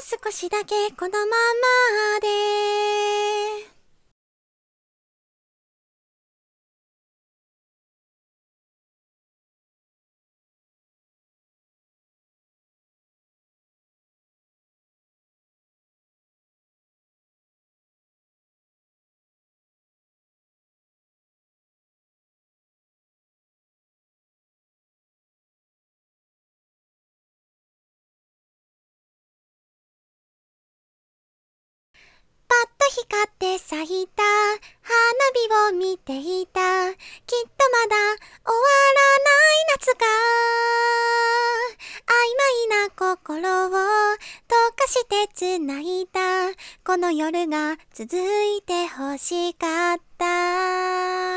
少しだけこのままで。パッと光って咲いた花火を見ていた。きっとまだ終わらない夏が曖昧な心を溶かして繋いだ。この夜が続いて欲しかった。